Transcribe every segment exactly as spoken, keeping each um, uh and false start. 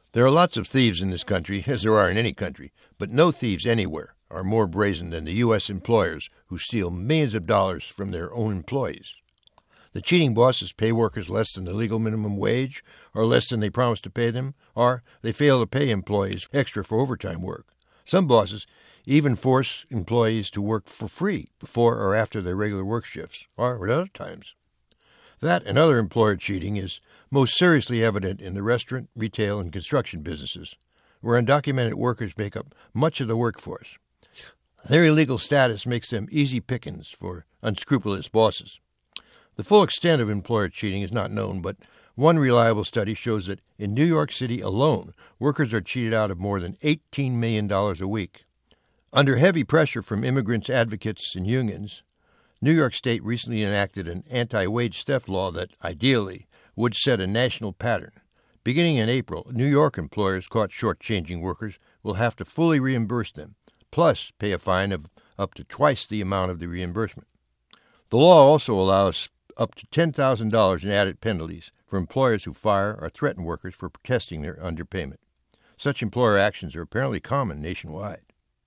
There are lots of thieves in this country, as there are in any country, but no thieves anywhere are more brazen than the U S employers who steal millions of dollars from their own employees. The cheating bosses pay workers less than the legal minimum wage, or less than they promised to pay them, or they fail to pay employees extra for overtime work. Some bosses even force employees to work for free before or after their regular work shifts, or at other times. That and other employer cheating is most seriously evident in the restaurant, retail, and construction businesses, where undocumented workers make up much of the workforce. Their illegal status makes them easy pickings for unscrupulous bosses. The full extent of employer cheating is not known, but one reliable study shows that in New York City alone, workers are cheated out of more than eighteen million dollars a week. Under heavy pressure from immigrants, advocates, and unions, New York State recently enacted an anti-wage theft law that, ideally, would set a national pattern. Beginning in April, New York employers caught shortchanging workers will have to fully reimburse them, plus pay a fine of up to twice the amount of the reimbursement. The law also allows up to ten thousand dollars in added penalties for employers who fire or threaten workers for protesting their underpayment. Such employer actions are apparently common nationwide.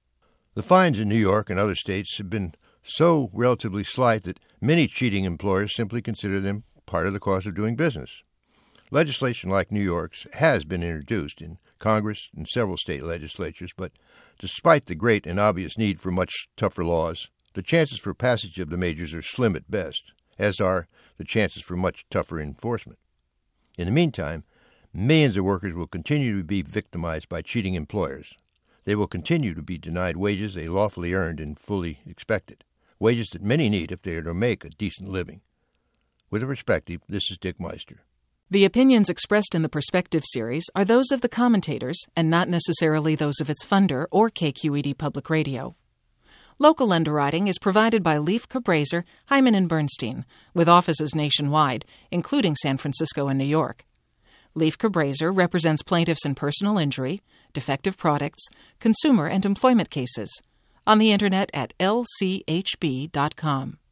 The fines in New York and other states have been so relatively slight that many cheating employers simply consider them part of the cost of doing business. Legislation like New York's has been introduced in Congress and several state legislatures, but despite the great and obvious need for much tougher laws, the chances for passage of the measures are slim at best, as are the chances for much tougher enforcement. In the meantime, millions of workers will continue to be victimized by cheating employers. They will continue to be denied wages they lawfully earned and fully expected, wages that many need if they are to make a decent living. With a perspective, this is Dick Meister. The opinions expressed in the Perspective series are those of the commentators and not necessarily those of its funder or K Q E D Public Radio. Local underwriting is provided by Leif Cabraser, Hyman and Bernstein, with offices nationwide, including San Francisco and New York. Leif Cabraser represents plaintiffs in personal injury, defective products, consumer and employment cases. On the Internet at L C H B dot com.